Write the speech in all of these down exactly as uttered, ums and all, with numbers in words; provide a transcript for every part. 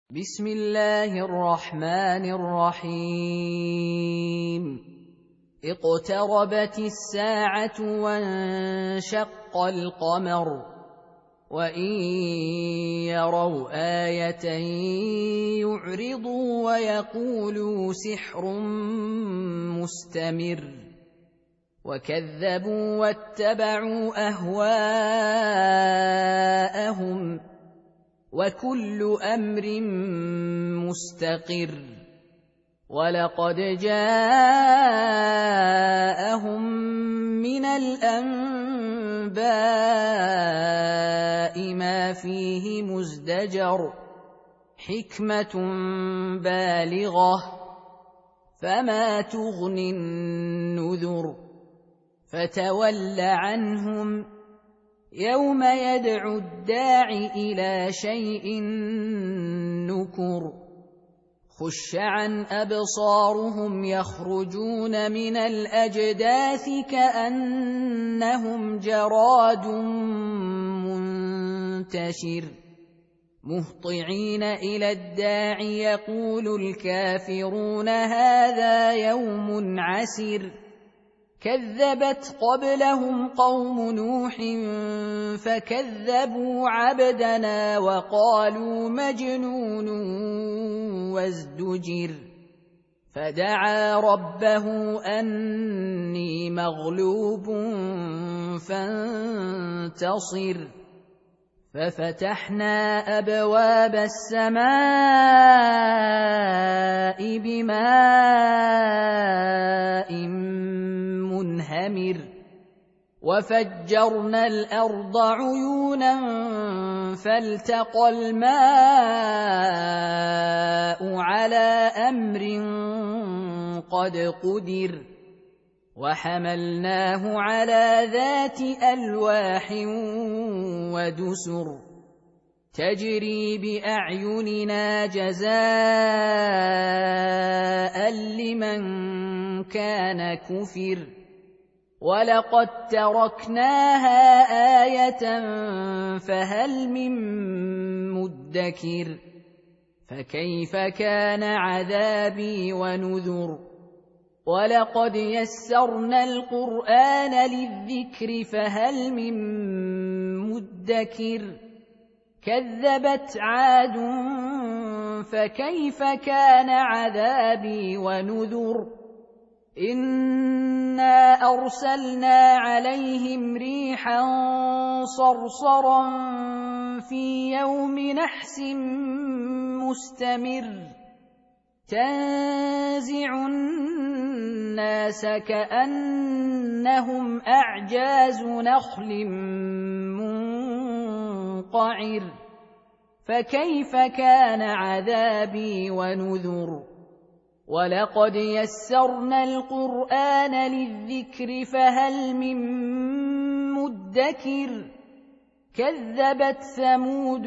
بسم الله الرحمن الرحيم اقتربت الساعة وانشق القمر وإن يروا آية يعرضوا ويقولوا سحر مستمر وكذبوا واتبعوا أهواءهم وكل أمر مستقر ولقد جاءهم من الأنباء ما فيه مزدجر حكمة بالغة فما تغني النذر فتول عنهم يوم يدعو الداع إلى شيء نكر خش عن أبصارهم يخرجون من الأجداث كأنهم جراد منتشر مهطعين إلى الداع يقول الكافرون هذا يوم عسر كذبت قبلهم قوم نوح فكذبوا عبدنا وقالوا مجنون وازدجر فدعا ربه أني مغلوب فانتصر ففتحنا أبواب السماء بماء منهمر وفجرنا الأرض عيونا فالتقى الماء على أمر قد قدر وحملناه على ذات ألواح ودسر تجري بأعيننا جزاء لمن كان كفر ولقد تركناها آية فهل من مدكر فكيف كان عذابي ونذر ولقد يسرنا القرآن للذكر فهل من مدكر كذبت عاد فكيف كان عذابي ونذر إنا أرسلنا عليهم ريحا صرصرا في يوم نحس مستمر تنزع الناس كأنهم أعجاز نخل منقعر فكيف كان عذابي ونذر ولقد يسرنا القرآن للذكر فهل من مدكر كذبت ثمود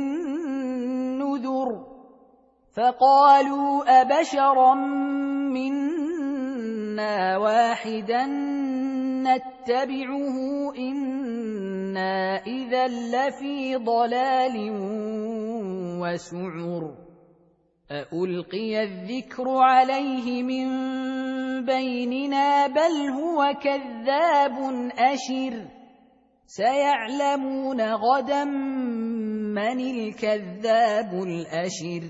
بالنذر فقالوا أبشرا منا واحدا نتبعه إنا إذا لفي ضلال وسعر أألقي الذكر عليه من بيننا بل هو كذاب أشر سيعلمون غدا من الكذاب الأشر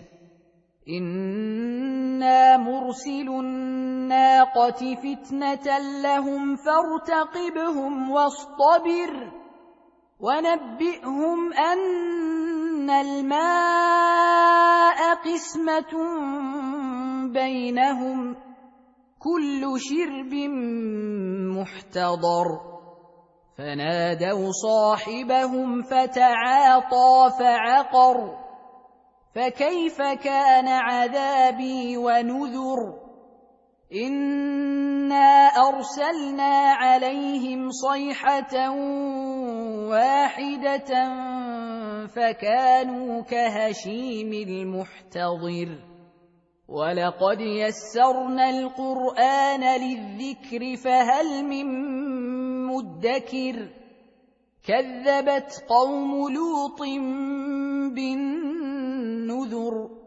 إنا مرسل الناقة فتنة لهم فارتقبهم واصطبر ونبئهم أن الماء قسمة بينهم كل شرب محتضر فنادوا صاحبهم فتعاطى فعقر فكيف كان عذابي ونذر إنا أرسلنا عليهم صيحة واحدة فكانوا كهشيم المحتضر ولقد يسرنا القرآن للذكر فهل من مدكر كذبت قوم لوط بالنذر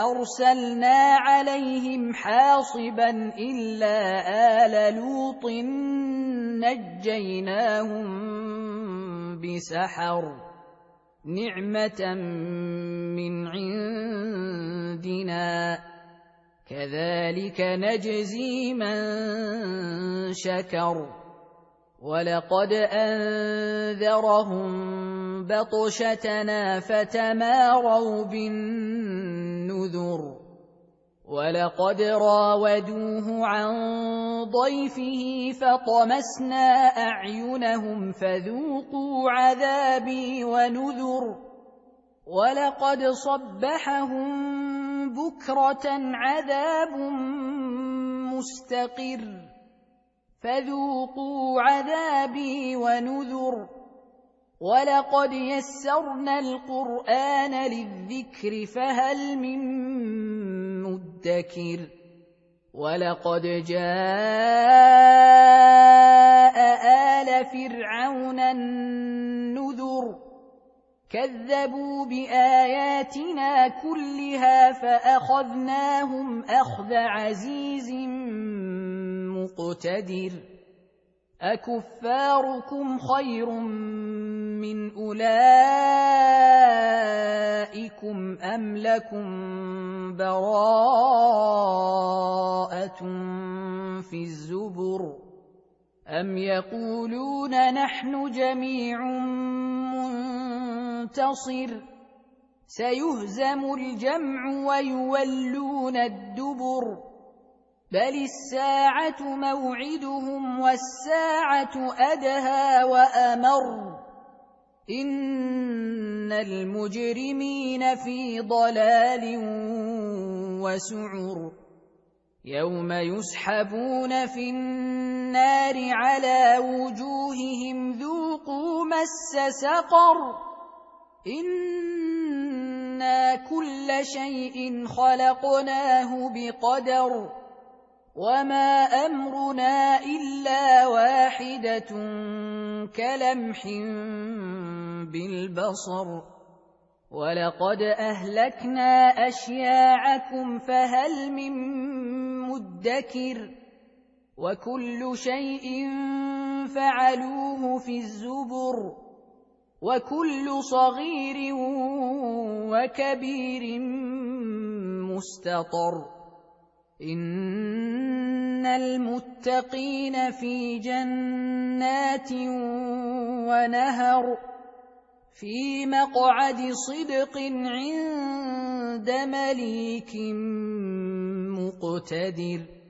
أرسلنا عليهم حاصبا إلا آل لوط نجيناهم بسحر نعمة من عندنا كذلك نجزي من شكر ولقد أنذرهم بطشتنا فتماروا بالنذر ولقد راودوه عن ضيفه فطمسنا أعينهم فذوقوا عذابي ونذر ولقد صبحهم بكرة عذاب مستقر فذوقوا عذابي ونذر ولقد يسرنا القرآن للذكر فهل من مدكر ولقد جاء آل فرعون النذر كذبوا بآياتنا كلها فأخذناهم أخذ عزيز مقتدر أكفاركم خير من أولئكم أم لكم براءة في الزبر أم يقولون نحن جميع منتصر سيهزم الجمع ويولون الدبر بل الساعة موعدهم والساعة أدهى وأمر إن المجرمين في ضلال وسعر يوم يسحبون في النار على وجوههم ذوقوا مس سقر إنا كل شيء خلقناه بقدر وما أمرنا إلا واحدة كلمح بالبصر ولقد أهلكنا أشياعكم فهل من مدكر وكل شيء فعلوه في الزبر وكل صغير وكبير مستطر إن المتقين في جنات ونهر في مقعد صدق عند مليك مقتدر